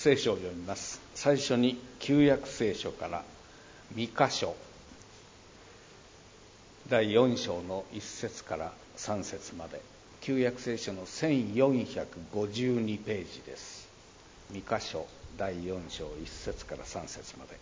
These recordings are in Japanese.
聖書を読みます。最初に旧約聖書からミカ書第4章の1節から3節まで、旧約聖書の1452ページです。ミカ書第4章1節から3節まで。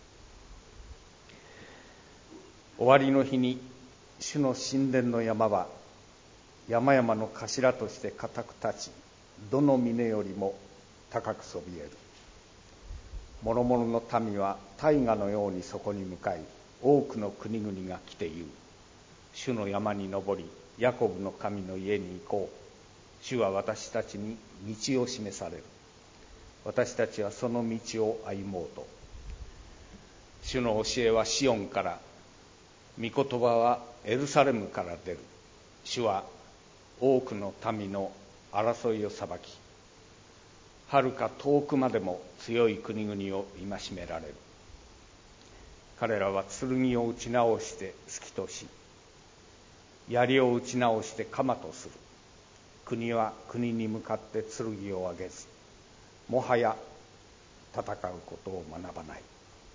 終わりの日に主の神殿の山は山々の頭として固く立ち、どの峰よりも高くそびえる。諸々の民は大河のようにそこに向かい、多くの国々が来て言う。主の山に登り、ヤコブの神の家に行こう。主は私たちに道を示される。私たちはその道を歩もうと。主の教えはシオンから、御言葉はエルサレムから出る。主は多くの民の争いを裁き、はるか遠くまでも強い国々を戒められる。彼らは剣を打ち直して突きとし、槍を打ち直して鎌とする。国は国に向かって剣を上げず、もはや戦うことを学ばない。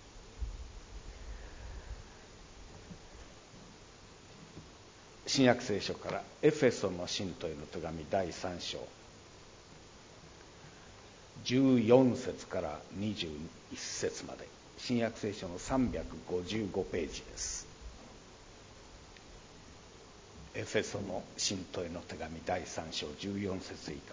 新約聖書からエフェソの信徒への手紙第3章14節から21節まで、新約聖書の355ページです。エフェソの信徒への手紙第3章14節以下。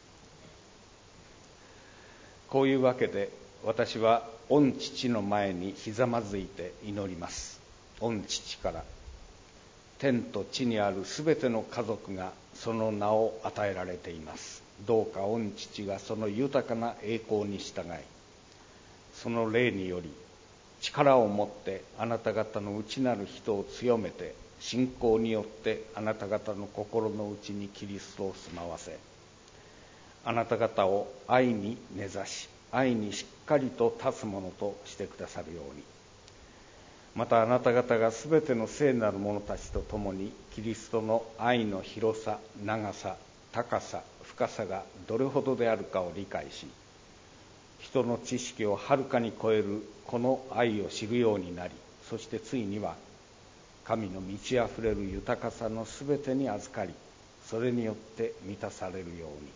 こういうわけで私は御父の前にひざまずいて祈ります。御父から、天と地にあるすべての家族がその名を与えられています。どうか御父がその豊かな栄光に従い、その霊により力を持ってあなた方の内なる人を強めて、信仰によってあなた方の心の内にキリストを住まわせ、あなた方を愛に根ざし、愛にしっかりと立つものとしてくださるように、またあなた方がすべての聖なる者たちと共にキリストの愛の広さ、長さ、高さ、深さがどれほどであるかを理解し、人の知識をはるかに超えるこの愛を知るようになり、そしてついには神の満ち溢れる豊かさのすべてに預かり、それによって満たされるように、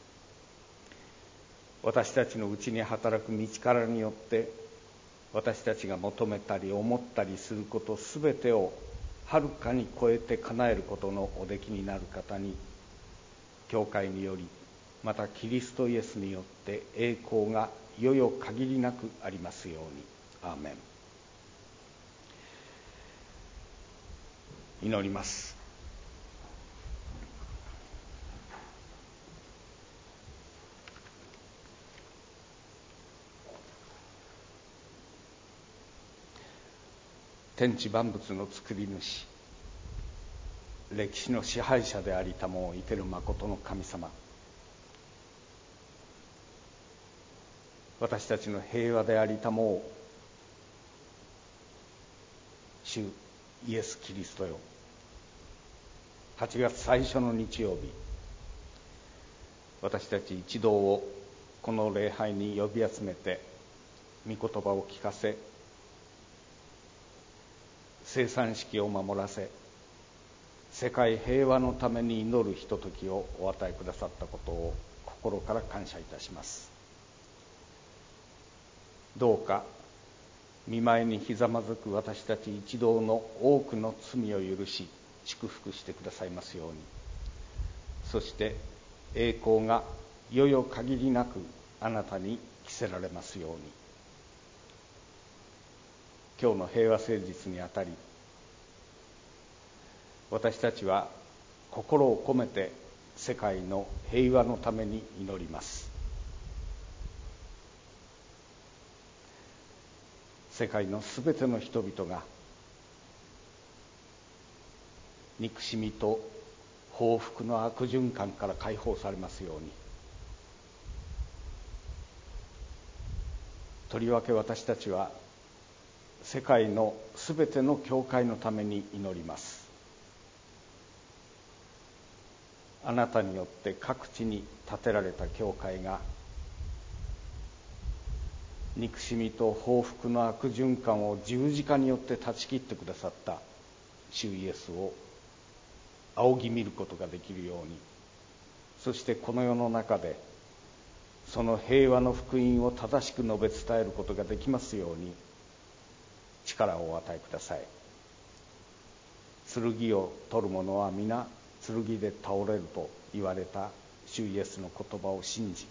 私たちのうちに働く道からによって私たちが求めたり思ったりすることすべてをはるかに超えて叶えることのおできになる方に、教会により、またキリストイエスによって栄光がいよよ限りなくありますように。アーメン。祈ります。天地万物の作り主、歴史の支配者でありたもう生ける誠の神様、私たちの平和でありたもう主イエス・キリストよ、8月最初の日曜日、私たち一同をこの礼拝に呼び集めて御言葉を聞かせ、生産式を守らせ、世界平和のために祈るひとときをお与えくださったことを心から感謝いたします。どうか御前にひざまずく私たち一同の多くの罪を許し祝福してくださいますように、そして栄光がいよよ限りなくあなたに着せられますように。今日の平和誠実にあたり、私たちは心を込めて世界の平和のために祈ります。世界のすべての人々が憎しみと報復の悪循環から解放されますように。とりわけ私たちは世界のすべての教会のために祈ります。あなたによって各地に建てられた教会が憎しみと報復の悪循環を十字架によって断ち切ってくださった主イエスを仰ぎ見ることができるように、そしてこの世の中でその平和の福音を正しく述べ伝えることができますように力をお与えください。剣を取る者は皆剣で倒れると言われた主イエスの言葉を信じ、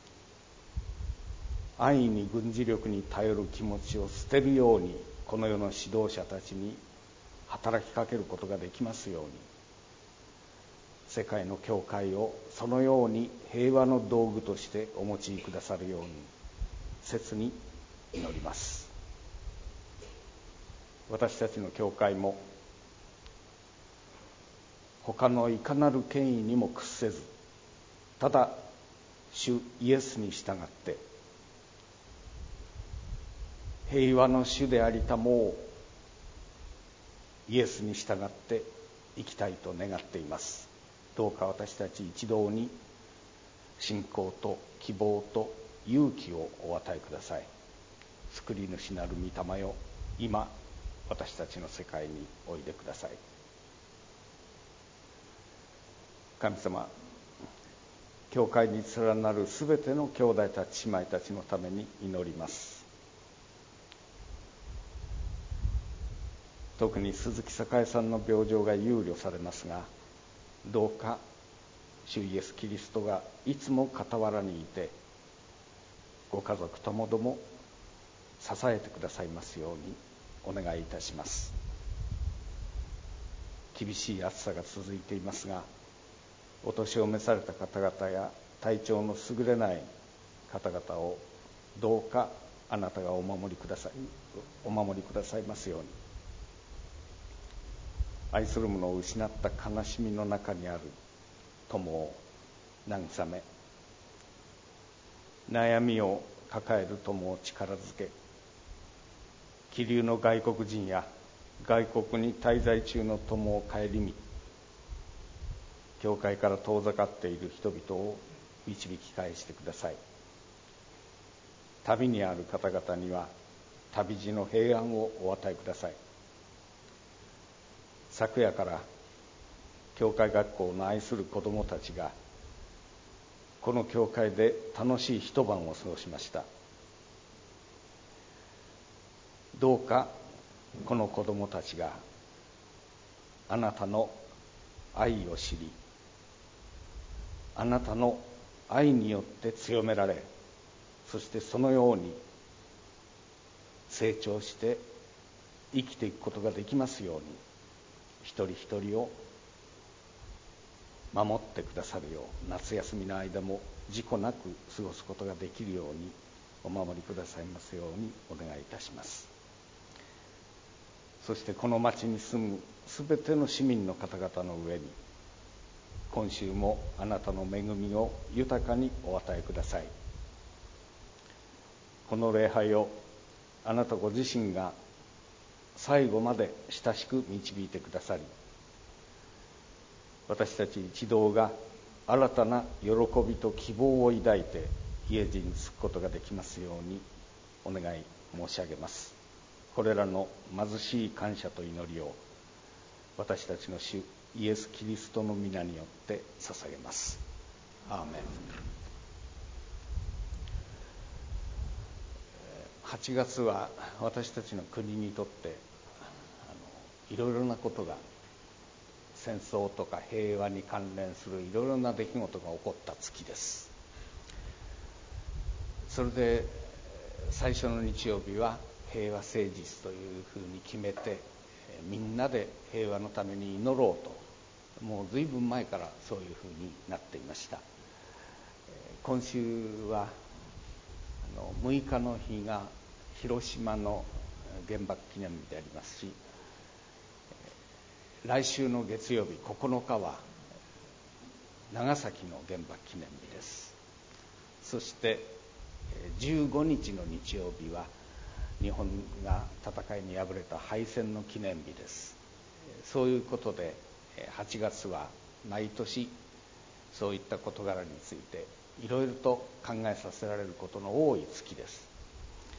安易に軍事力に頼る気持ちを捨てるようにこの世の指導者たちに働きかけることができますように、世界の教会をそのように平和の道具としてお用いくださるように切に祈ります。私たちの教会も他のいかなる権威にも屈せず、ただ主イエスに従って平和の主でありたもうイエスに従って生きたいと願っています。どうか私たち一同に信仰と希望と勇気をお与えください。救い主なる御霊よ、今私たちの世界においでください。神様、教会に連なるすべての兄弟たち姉妹たちのために祈ります。特に鈴木栄さんの病状が憂慮されますが、どうか主イエスキリストがいつも傍らにいてご家族ともども支えてくださいますようにお願いいたします。厳しい暑さが続いていますが、お年を召された方々や体調の優れない方々をどうかあなたがお守りくださいますように、愛する者を失った悲しみの中にある友を慰め、悩みを抱える友を力づけ、気流の外国人や外国に滞在中の友を顧み、教会から遠ざかっている人々を導き返してください。旅にある方々には旅路の平安をお与えください。昨夜から教会学校の愛する子どもたちがこの教会で楽しい一晩を過ごしました。どうかこの子どもたちがあなたの愛を知り、あなたの愛によって強められ、そしてそのように成長して生きていくことができますように、一人一人を守ってくださるよう、夏休みの間も事故なく過ごすことができるようにお守りくださいますようにお願いいたします。そしてこの町に住むすべての市民の方々の上に、今週もあなたの恵みを豊かにお与えください。この礼拝をあなたご自身が最後まで親しく導いてくださり、私たち一同が新たな喜びと希望を抱いて家路に着くことができますようにお願い申し上げます。これらの貧しい感謝と祈りを私たちの主イエス・キリストの皆によって捧げます。アーメン。8月は私たちの国にとっていろいろなことが、戦争とか平和に関連するいろいろな出来事が起こった月です。それで最初の日曜日は平和誠実というふうに決めて、みんなで平和のために祈ろうと、もう随分前からそういうふうになっていました。今週は6日の日が広島の原爆記念日でありますし、来週の月曜日9日は長崎の原爆記念日です。そして15日の日曜日は日本が戦いに敗れた敗戦の記念日です。そういうことで8月は毎年そういった事柄についていろいろと考えさせられることの多い月です。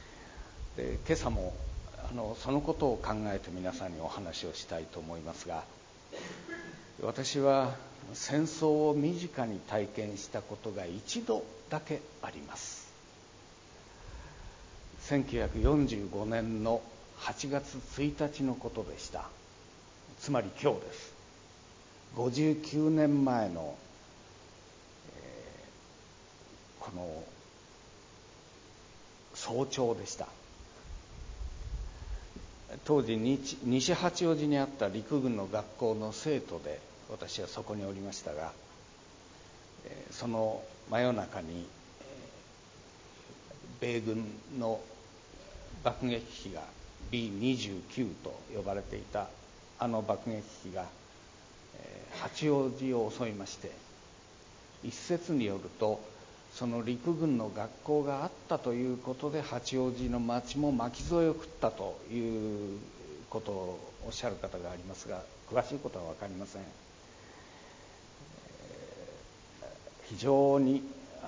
で今朝もそのことを考えて皆さんにお話をしたいと思いますが、私は戦争を身近に体験したことが一度だけあります。1945年の8月1日のことでした。つまり今日です。59年前の、この早朝でした。当時西八王子にあった陸軍の学校の生徒で私はそこにおりましたが、その真夜中に米軍の爆撃機が B29 と呼ばれていたあの爆撃機が八王子を襲いまして、一説によるとその陸軍の学校があったということで八王子の町も巻き添えを食ったということをおっしゃる方がありますが、詳しいことは分かりません。非常に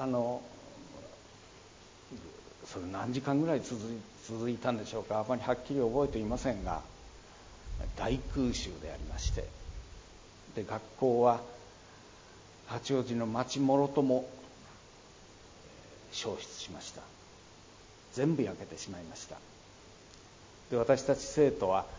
それ何時間ぐらい続いたんでしょうか、あまりはっきり覚えていませんが、大空襲でありまして、で学校は八王子の町もろとも焼失しました。全部焼けてしまいました。で私たち生徒は、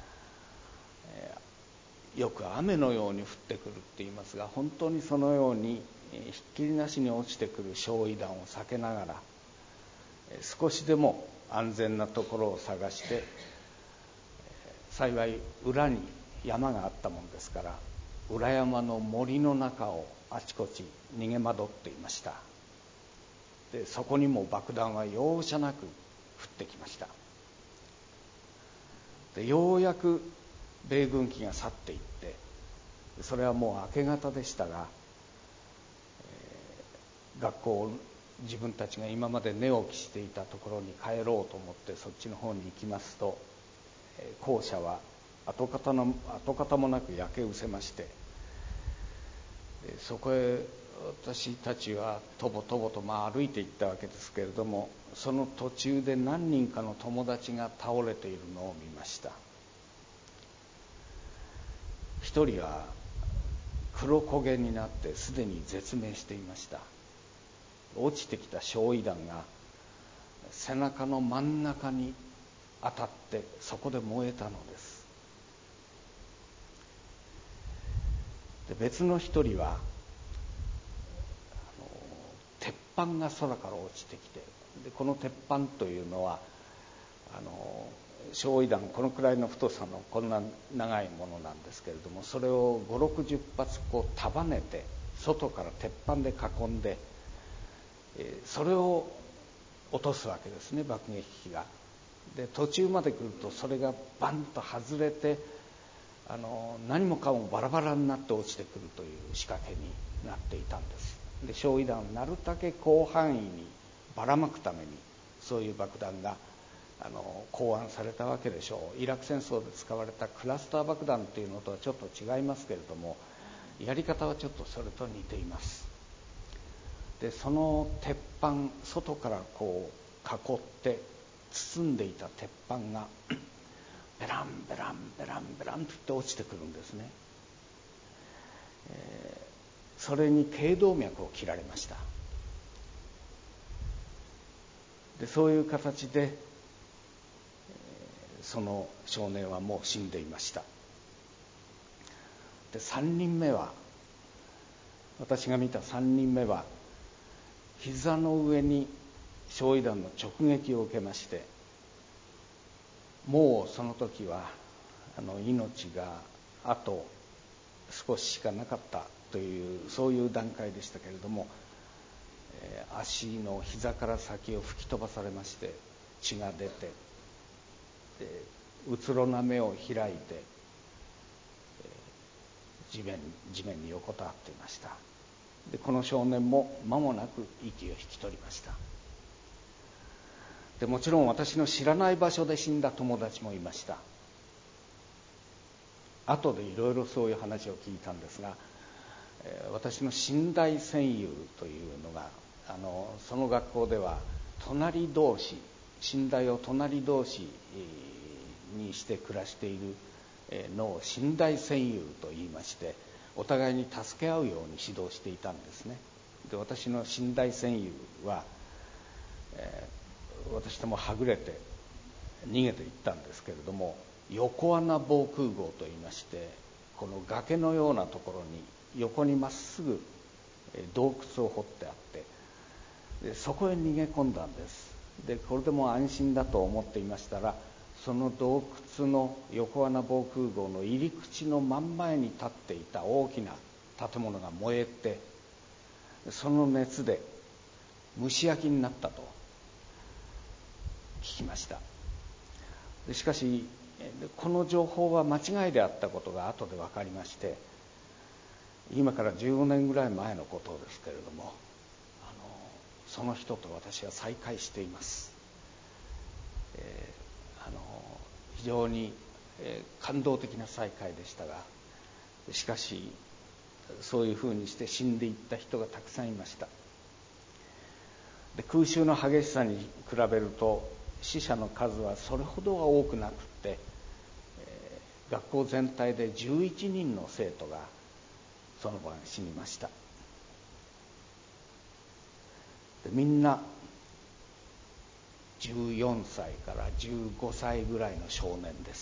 よく雨のように降ってくるって言いますが、本当にそのようにひっきりなしに落ちてくる焼夷弾を避けながら、少しでも安全なところを探して、幸い裏に山があったもんですから、裏山の森の中をあちこち逃げ惑っていました。でそこにも爆弾は容赦なく降ってきました。でようやく米軍機が去っていって、それはもう明け方でしたが、学校、自分たちが今まで寝起きしていたところに帰ろうと思ってそっちの方に行きますと、校舎は跡形もなく焼け失せまして、そこへ私たちはとぼとぼと歩いていったわけですけれども、その途中で何人かの友達が倒れているのを見ました。一人は黒焦げになってすでに絶命していました。落ちてきた焼夷弾が背中の真ん中に当たってそこで燃えたのです。で別の一人は鉄板が空から落ちてきて、でこの鉄板というのは焼夷弾このくらいの太さのこんな長いものなんですけれども、それを5、60発束ねて外から鉄板で囲んで、それを落とすわけですね、爆撃機が。で途中まで来るとそれがバンと外れて何もかもバラバラになって落ちてくるという仕掛けになっていたんです。で焼夷弾をなるだけ広範囲にばらまくためにそういう爆弾が考案されたわけでしょう。イラク戦争で使われたクラスター爆弾というのとはちょっと違いますけれども、やり方はちょっとそれと似ています。でその鉄板、外から囲って包んでいた鉄板がベランベランベランベランと落ちてくるんですね。それに頸動脈を切られました。でそういう形で、その少年はもう死んでいました。で3人目は、私が見た3人目は膝の上に焼夷弾の直撃を受けまして、もうその時は命があと少ししかなかったというそういう段階でしたけれども、足の膝から先を吹き飛ばされまして血が出て、うつろな目を開いて地面に横たわっていました。でこの少年も間もなく息を引き取りました。でもちろん私の知らない場所で死んだ友達もいました。後でいろいろそういう話を聞いたんですが、私の寝台戦友というのがその学校では隣同士寝台を隣同士にして暮らしているのを寝台戦友と言いまして、お互いに助け合うように指導していたんですね。で、私の寝台戦友は、私ともはぐれて逃げていったんですけれども、横穴防空壕といいまして、この崖のようなところに横にまっすぐ洞窟を掘ってあって、でそこへ逃げ込んだんです。でこれでも安心だと思っていましたら、その洞窟の横穴防空壕の入り口の真ん前に立っていた大きな建物が燃えて、その熱で蒸し焼きになったと聞きました。でしかしこの情報は間違いであったことが後で分かりまして、今から15年ぐらい前のことですけれども、その人と私は再会しています。非常に感動的な再会でしたが、しかしそういうふうにして死んでいった人がたくさんいました。で空襲の激しさに比べると死者の数はそれほどは多くなくって、学校全体で11人の生徒がその晩死にました。でみんな14歳から15歳ぐらいの少年です。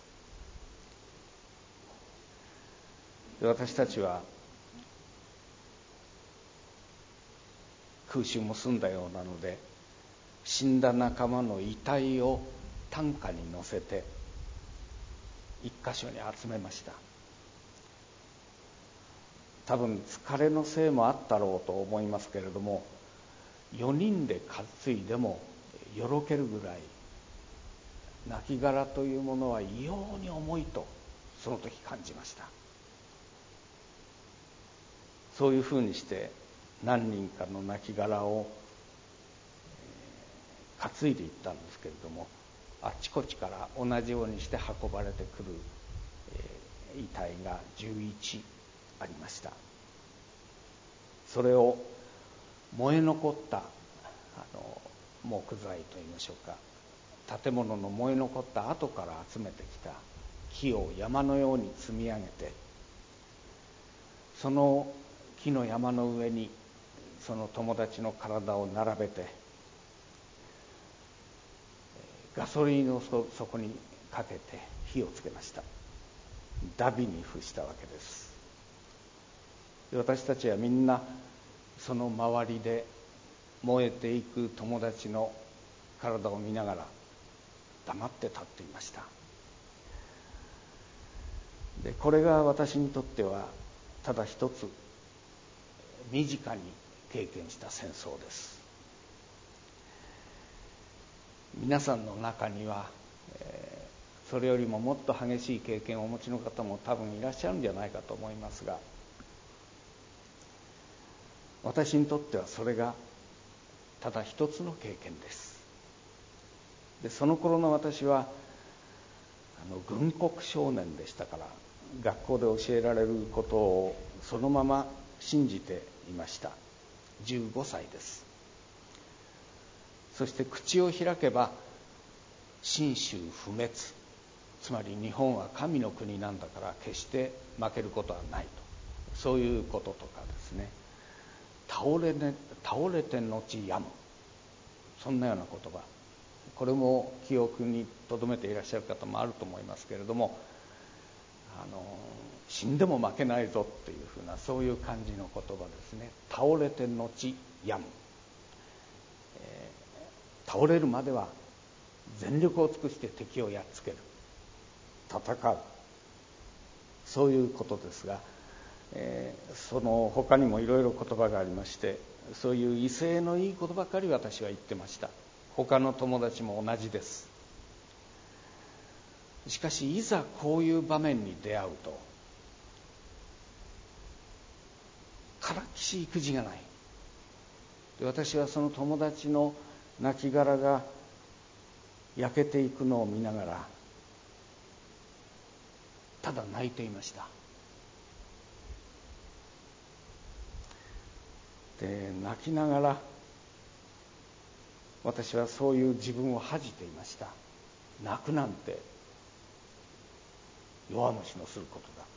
で私たちは空襲も済んだようなので、死んだ仲間の遺体を担架に乗せて一箇所に集めました。多分疲れのせいもあったろうと思いますけれども、4人で担いでもよろけるぐらい亡骸というものは異様に重いとその時感じました。そういうふうにして何人かの亡骸を担いでいったんですけれども、あちこちから同じようにして運ばれてくる遺体が11ありました。それを燃え残った木材といいましょうか、建物の燃え残った後から集めてきた木を山のように積み上げて、その木の山の上にその友達の体を並べて、ガソリンをそこにかけて火をつけました。荼毘に付したわけです。で私たちはみんなその周りで燃えていく友達の体を見ながら黙って立っていました。でこれが私にとってはただ一つ身近に経験した戦争です。皆さんの中には、それよりももっと激しい経験をお持ちの方も多分いらっしゃるんじゃないかと思いますが、私にとってはそれがただ一つの経験です。でその頃の私は軍国少年でしたから、学校で教えられることをそのまま信じていました。15歳です。そして口を開けば信州不滅、つまり日本は神の国なんだから決して負けることはないと、そういうこととかですね、倒れて後やむ、そんなような言葉、これも記憶に留めていらっしゃる方もあると思いますけれども、死んでも負けないぞっていうふうな、そういう感じの言葉ですね。倒れて後やむ、倒れるまでは全力を尽くして敵をやっつける、戦う、そういうことですが、その他にもいろいろ言葉がありまして、そういう威勢のいいことばかり私は言ってました。他の友達も同じです。しかしいざこういう場面に出会うと、からっきし育児がない。で私はその友達の亡骸が焼けていくのを見ながらただ泣いていました。で泣きながら私はそういう自分を恥じていました。泣くなんて弱虫のすることだ。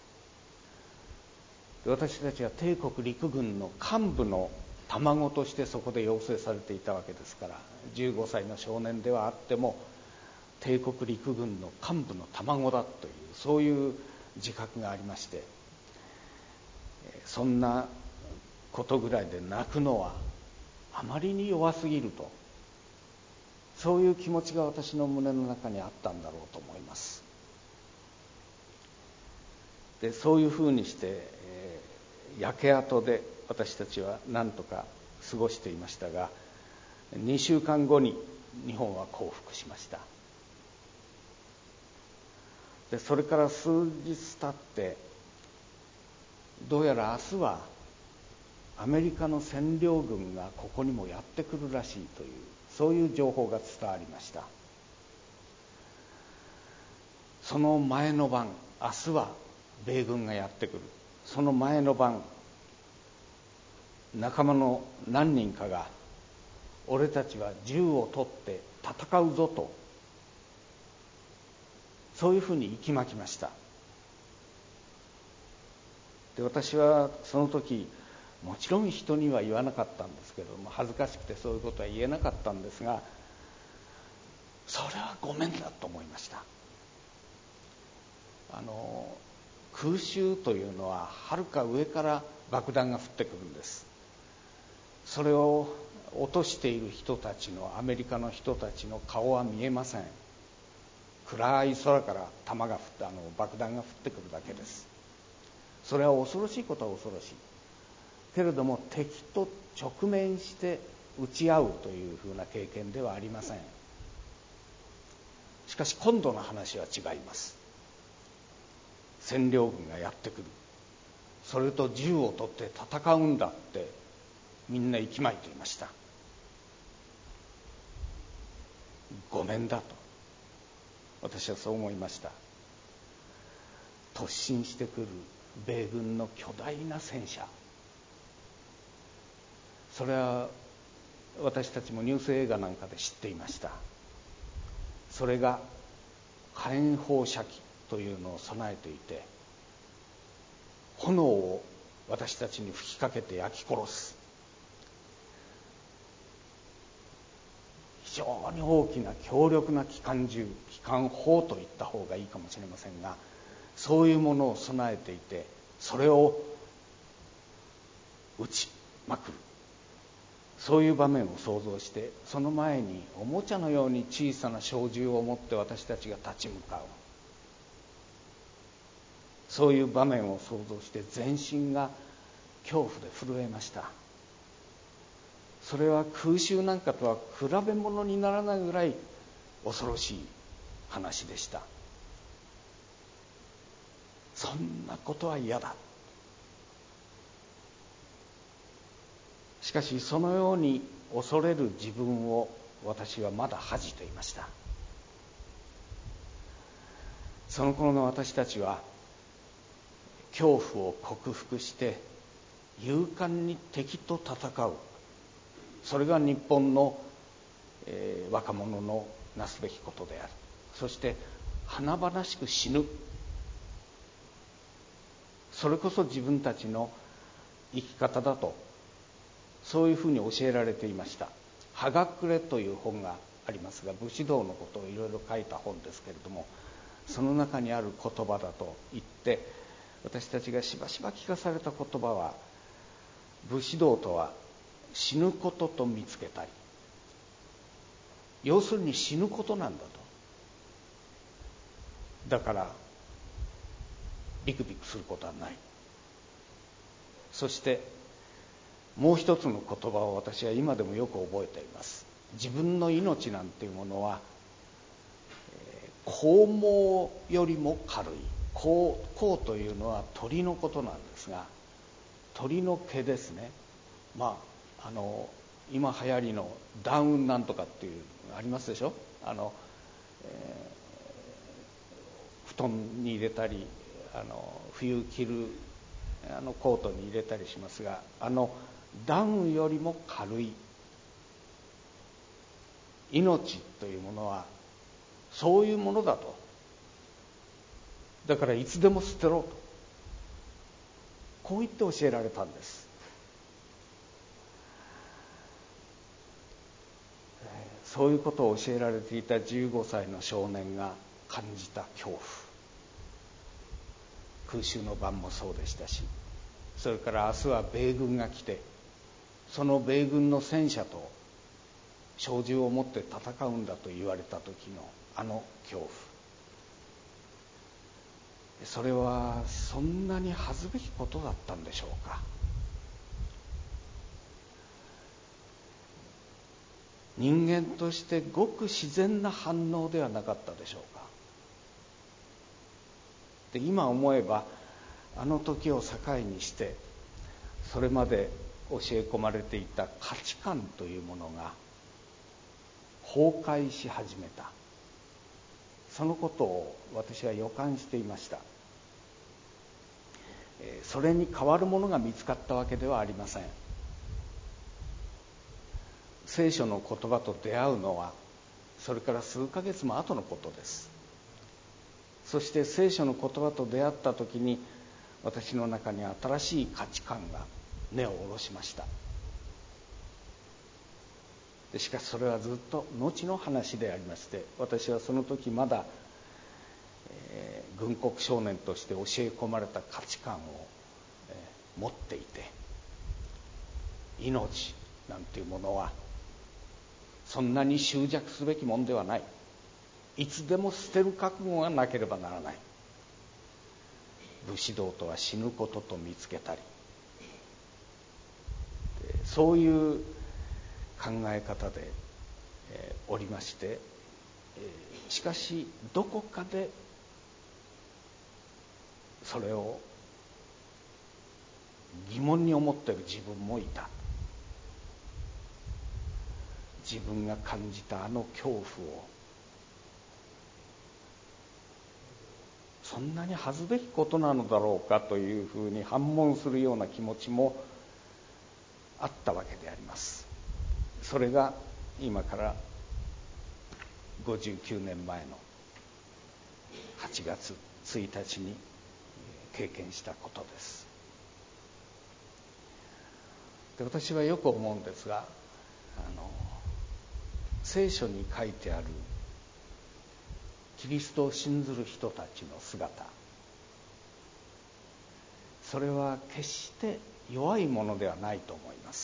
で、私たちは帝国陸軍の幹部の卵としてそこで養成されていたわけですから、15歳の少年ではあっても帝国陸軍の幹部の卵だという、そういう自覚がありまして、そんなことぐらいで泣くのはあまりに弱すぎると、そういう気持ちが私の胸の中にあったんだろうと思います。で、そういうふうにして、焼け跡で私たちは何とか過ごしていましたが、2週間後に日本は降伏しました。で、それから数日経って、どうやら明日はアメリカの占領軍がここにもやってくるらしいという、そういう情報が伝わりました。その前の晩、明日は米軍がやってくる。その前の晩、仲間の何人かが、俺たちは銃を取って戦うぞと、そういうふうに息巻きました。で、私はその時、もちろん人には言わなかったんですけれども、恥ずかしくてそういうことは言えなかったんですが、それはごめんだと思いました。空襲というのははるか上から爆弾が降ってくるんです。それを落としている人たちの、アメリカの人たちの顔は見えません。暗い空から弾が降って爆弾が降ってくるだけです。それは恐ろしいことは恐ろしいけれども、敵と直面して撃ち合うというふうな経験ではありません。しかし今度の話は違います。占領軍がやってくる、それと銃を取って戦うんだってみんな息巻いていました。ごめんだと私はそう思いました。突進してくる米軍の巨大な戦車、それは私たちもニュース映画なんかで知っていました。それが火炎放射器というのを備えていて、炎を私たちに吹きかけて焼き殺す、非常に大きな強力な機関銃、機関砲といった方がいいかもしれませんが、そういうものを備えていて、それを撃ちまくる、そういう場面を想像して、その前におもちゃのように小さな小銃を持って私たちが立ち向かう、そういう場面を想像して全身が恐怖で震えました。それは空襲なんかとは比べ物にならないぐらい恐ろしい話でした。そんなことは嫌だ。しかしそのように恐れる自分を私はまだ恥じていました。その頃の私たちは恐怖を克服して勇敢に敵と戦う、それが日本の、若者のなすべきことである。そして華々しく死ぬ、それこそ自分たちの生き方だと、そういうふうに教えられていました。葉隠れという本がありますが、武士道のことをいろいろ書いた本ですけれども、その中にある言葉だと言って、私たちがしばしば聞かされた言葉は、武士道とは死ぬことと見つけたり、要するに死ぬことなんだと。だからビクビクすることはない。そしてもう一つの言葉を私は今でもよく覚えています。自分の命なんていうものは縞毛よりも軽い。縞というのは鳥のことなんですが、鳥の毛ですね。今流行りのダウンなんとかっていうのありますでしょ。布団に入れたり、冬着るコートに入れたりしますが、ダウンよりも軽い命というものはそういうものだと。だからいつでも捨てろと、こう言って教えられたんです。そういうことを教えられていた15歳の少年が感じた恐怖、空襲の晩もそうでしたし、それから明日は米軍が来て、その米軍の戦車と小銃を持って戦うんだと言われた時のあの恐怖、それはそんなに恥ずべきことだったんでしょうか。人間としてごく自然な反応ではなかったでしょうか。で、今思えばあの時を境にしてそれまで教え込まれていた価値観というものが崩壊し始めた、そのことを私は予感していました。それに代わるものが見つかったわけではありません。聖書の言葉と出会うのはそれから数ヶ月も後のことです。そして聖書の言葉と出会った時に私の中に新しい価値観が根を下ろしました。しかしそれはずっと後の話でありまして、私はその時まだ、軍国少年として教え込まれた価値観を、持っていて、命なんていうものはそんなに執着すべきものではない、いつでも捨てる覚悟がなければならない、武士道とは死ぬことと見つけたり、そういう考え方で、おりまして、しかしどこかでそれを疑問に思っている自分もいた。自分が感じたあの恐怖をそんなに恥ずべきことなのだろうかというふうに反問するような気持ちもあったわけであります。それが今から59年前の8月1日に経験したことです。で、私はよく思うんですが、聖書に書いてあるキリストを信ずる人たちの姿、それは決して弱いものではないと思います。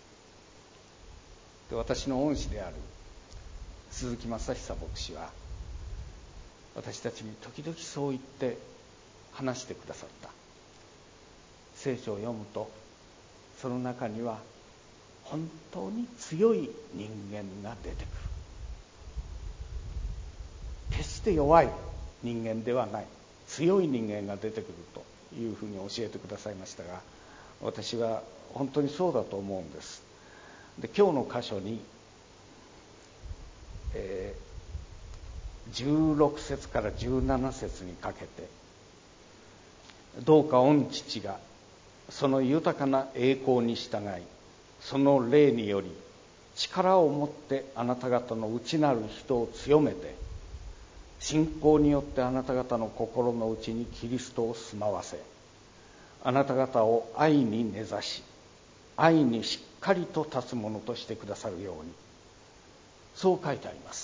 で、私の恩師である鈴木正久牧師は私たちに時々そう言って話してくださった。聖書を読むとその中には本当に強い人間が出てくる、決して弱い人間ではない、強い人間が出てくるというふうに教えてくださいましたが、私は本当にそうだと思うんです。で、今日の箇所に、16節から17節にかけて、どうか御父がその豊かな栄光に従い、その霊により力を持ってあなた方の内なる人を強めて、信仰によってあなた方の心の内にキリストを住まわせ、あなた方を愛に根ざし、愛にしっかりと立つものとしてくださるように、そう書いてあります。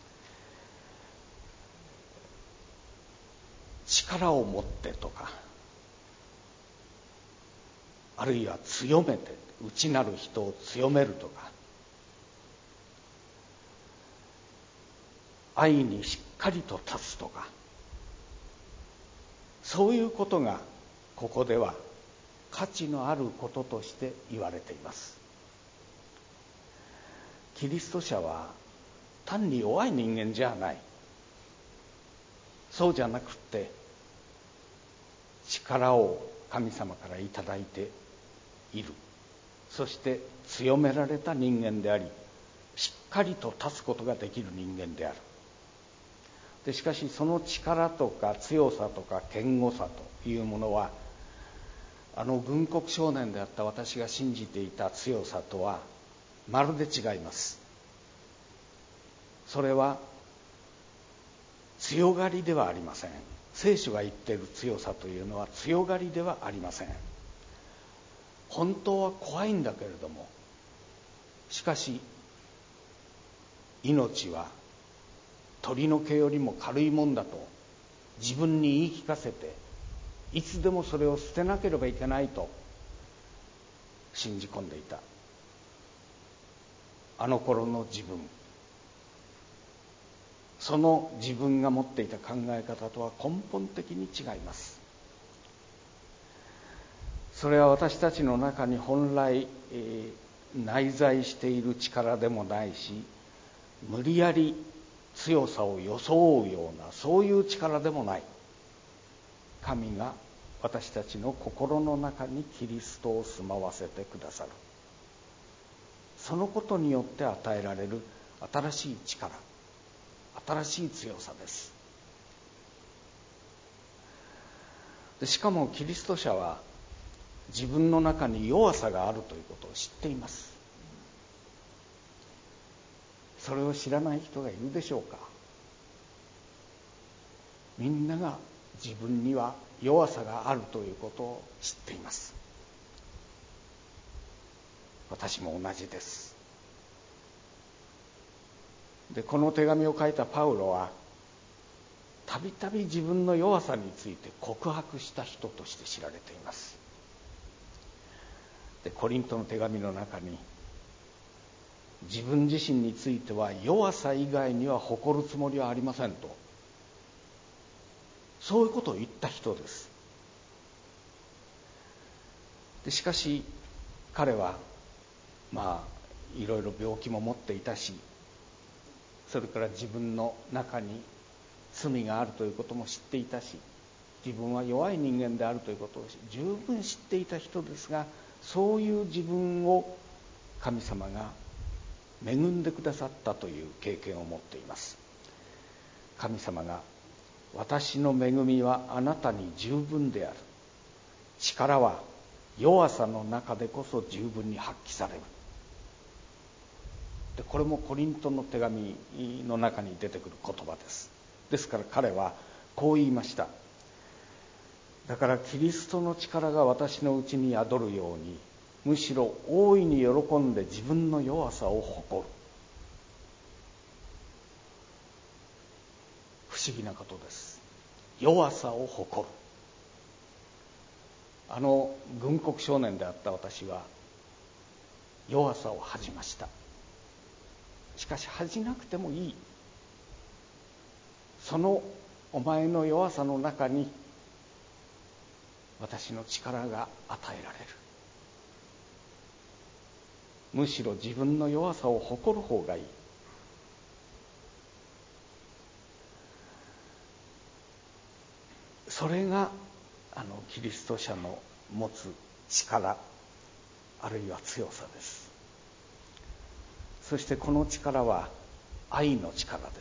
力を持ってとか、あるいは強めて、内なる人を強めるとか、愛にしっかりと立つとか、そういうことがここでは価値のあることとして言われています。キリスト者は単に弱い人間じゃない、そうじゃなくって力を神様からいただいている、そして強められた人間であり、しっかりと立つことができる人間である。で、しかしその力とか強さとか堅固さというものは、軍国少年であった私が信じていた強さとはまるで違います。 それは強がりではありません。聖書が言っている強さというのは強がりではありません。本当は怖いんだけれども、しかし命は鳥の毛よりも軽いもんだと自分に言い聞かせて、いつでもそれを捨てなければいけないと信じ込んでいたあの頃の自分、その自分が持っていた考え方とは根本的に違います。それは私たちの中に本来、内在している力でもないし、無理やり強さを装うようなそういう力でもない。神が私たちの心の中にキリストを住まわせてくださる。そのことによって与えられる新しい力、新しい強さです。しかもキリスト者は自分の中に弱さがあるということを知っています。それを知らない人がいるでしょうか。みんなが自分には弱さがあるということを知っています。私も同じです。で、この手紙を書いたパウロはたびたび自分の弱さについて告白した人として知られています。で、コリントの手紙の中に、自分自身については弱さ以外には誇るつもりはありませんと、そういうことを言った人です。で、しかし彼はいろいろ病気も持っていたし、それから自分の中に罪があるということも知っていたし、自分は弱い人間であるということを十分知っていた人ですが、そういう自分を神様が恵んでくださったという経験を持っています。神様が、私の恵みはあなたに十分である。力は弱さの中でこそ十分に発揮される。で、これもコリントの手紙の中に出てくる言葉です。ですから彼はこう言いました。だからキリストの力が私のうちに宿るように、むしろ大いに喜んで自分の弱さを誇る。不思議なことです。弱さを誇る。軍国少年であった私は弱さを恥じました。しかし恥じなくてもいい。そのお前の弱さの中に私の力が与えられる。むしろ自分の弱さを誇る方がいい。それがキリスト者の持つ力、あるいは強さです。そしてこの力は愛の力です。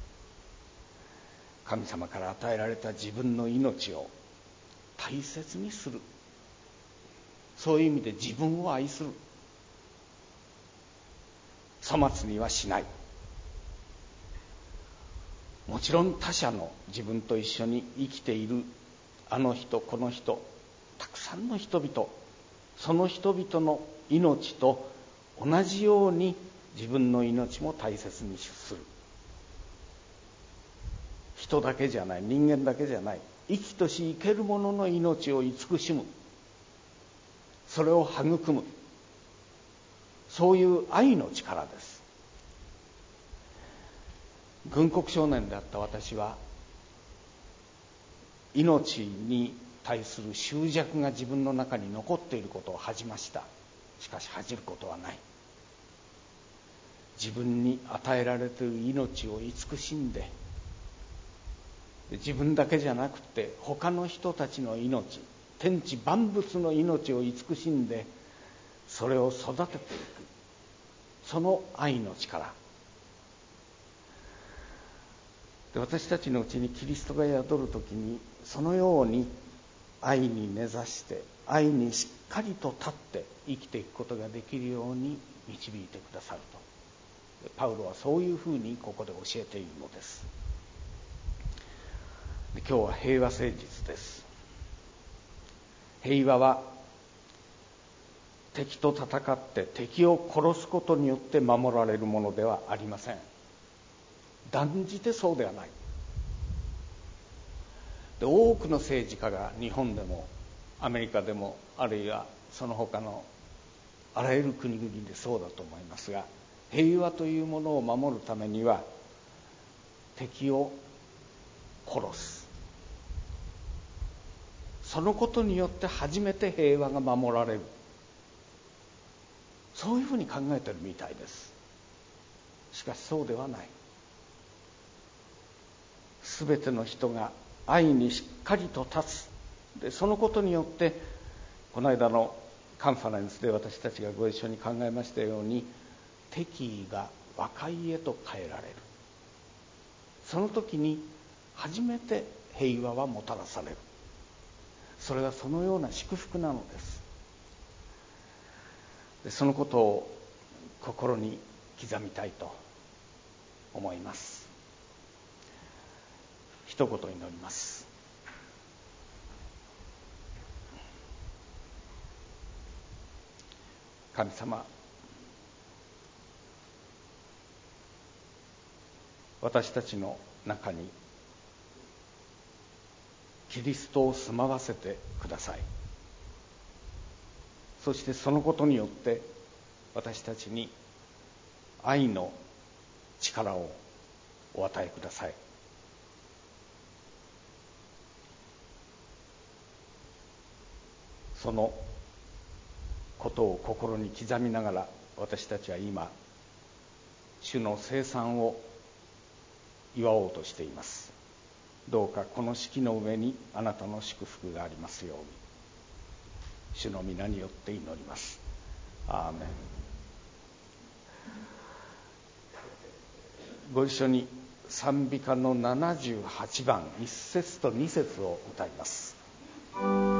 神様から与えられた自分の命を大切にする。そういう意味で自分を愛する。粗末にはしない。もちろん他者の、自分と一緒に生きているあの人この人、たくさんの人々、その人々の命と同じように自分の命も大切にする。人だけじゃない、人間だけじゃない、生きとし生けるものの命を慈しむ、それを育む、そういう愛の力です。軍国少年であった私は、命に対する執着が自分の中に残っていることを恥じました。しかし恥じることはない。自分に与えられている命を慈しんで、自分だけじゃなくて他の人たちの命、天地万物の命を慈しんで、それを育てていく、その愛の力で、私たちのうちにキリストが宿るときに、そのように愛に根ざして、愛にしっかりと立って生きていくことができるように導いてくださるとパウロはそういうふうにここで教えているのです。で今日は平和聖日です。平和は敵と戦って敵を殺すことによって守られるものではありません。断じてそうではない。で多くの政治家が日本でもアメリカでもあるいはその他のあらゆる国々でそうだと思いますが、平和というものを守るためには敵を殺す、そのことによって初めて平和が守られる、そういうふうに考えているみたいです。しかしそうではない。すべての人が愛にしっかりと立つ。でそのことによってこの間のカンファレンスで私たちがご一緒に考えましたように、敵意が和解へと変えられる。その時に初めて平和はもたらされる。それはそのような祝福なのです。でそのことを心に刻みたいと思います。一言祈ります。神様、私たちの中にキリストを住まわせてください。そしてそのことによって私たちに愛の力をお与えください。そのことを心に刻みながら、私たちは今主の聖餐を祝おうとしています。どうかこの式の上にあなたの祝福がありますように、主の皆によって祈ります。アーメン。ご一緒に賛美歌の78番1節と2節を歌います。